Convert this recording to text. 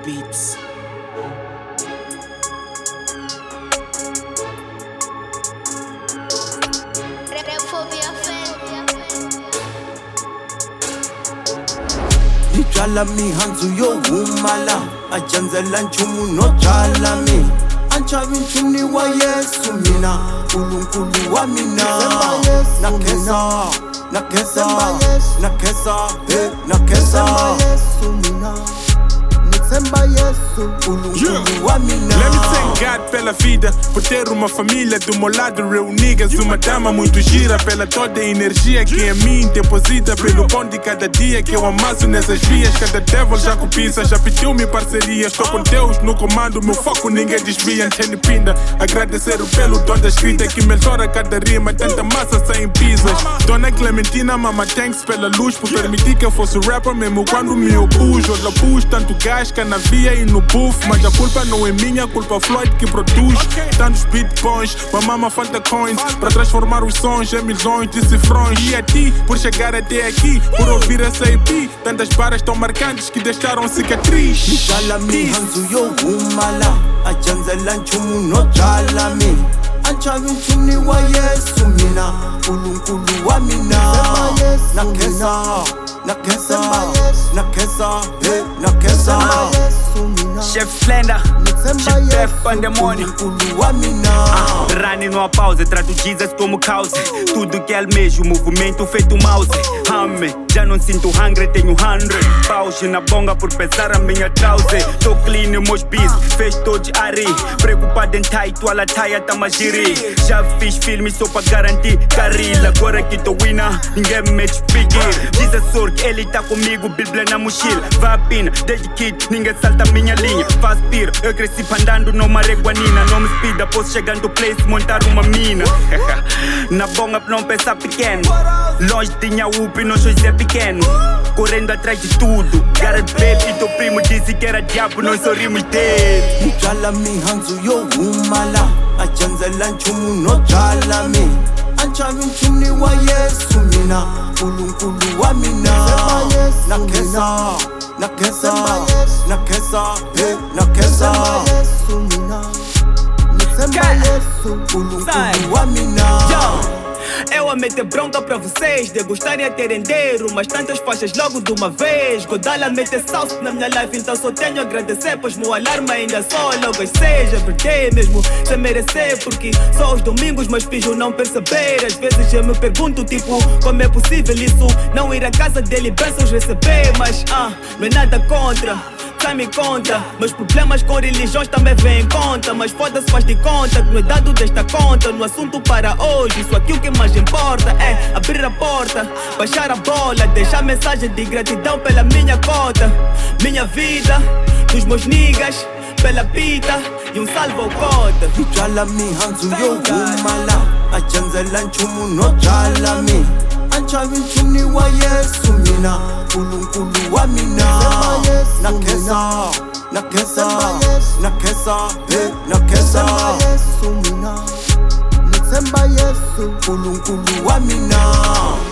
Beats. Ijala mihandzu yo humala ajandzela nchumu no byala mi anchavi nchumni wa Yesu mina nkulunkulu wa mina nakesa Let me thank God pela vida, por ter uma família do meu lado reunida, uma dama muito gira, pela toda a energia que em mim deposita, pelo bom de cada dia que eu amasso nessas vias. Cada devil já cobiça, já pediu minha parceria. Estou com Deus no comando, meu foco ninguém desvia. Entende pinda, agradecer o pelo dom da escrita que melhora cada rima, tanta massa sem pisas. Dona Clementina, mama thanks pela luz, por permitir que eu fosse rapper mesmo quando me opus. Eu pus tanto gás que na via e no buff, mas a culpa não é minha, a culpa Floyd que produz. Tantos bitcoins, pra mama falta coins, para transformar os sons em milhões de cifrões. E a ti, por chegar até aqui, por ouvir essa EP, tantas barras tão marcantes que deixaram cicatriz. Ijala mihandzu yo humala ajandzela nchumu no byala mi anchavi nchumni wa Yesu mina nkulunkulu wa mina nakesa Chef Slender, Chef Def Pandemônio. Running numa pausa, trato Jesus como causa. Tudo que almejo, movimento feito mouse. Ame, já não sinto hungry, tenho 100 paus na bonga por pesar a minha trouser. Tô clean, meus bis, fez todos a rir. Preocupado em tight, tua lataia tá magiri. Já fiz filmes só pra garantir carrila. Agora que tô winner, ninguém me mete figure. Diz a sorte, ele tá comigo, bíblia na mochila. Vapina, desde kid, ninguém salta a minha linha. Faz pira, eu cresci andando numa reguanina. Não me speeda, posso chegar no place, montar uma mina. Na bonga pra não pensar pequeno. Longe tinha UP, nós hoje é pequeno. Correndo atrás de tudo. Gareth Bale e teu primo disse que era diabo, nós sorrimos dele. Ijala mihandzu yo humala ajandzela nchumu no byala mi anchavi nchumni wa Yesu mina nkulunkulu wa mina nakesa nkulunkulu wa mina. Eu a meter bronca pra vocês, degustarem a ter endeiro, mas tantas faixas logo de uma vez. Godala meter salsa na minha life, então só tenho a agradecer, pois meu alarme ainda só logo às 6. É verdade mesmo, sem merecer, porque só os domingos meus filhos não perceber. Às vezes eu me pergunto tipo, como é possível isso? Não ir à casa dele e bênçãos receber. Mas não é nada contra, sai me conta. Meus problemas com religiões também vêm em conta. Mas foda-se, faz de conta que não é dado desta conta. No assunto para hoje, isso aqui o que mais importa é abrir a porta, baixar a bola, deixar mensagem de gratidão pela minha cota. Minha vida, dos meus niggas, pela pita e salve ao cota. Ijala mihandzu yo humala ajandzela nchumu no byala mi anchavi nchumni wa Yesu mina nkulunkulu wa mina nakesa nkulunkulu wa mina.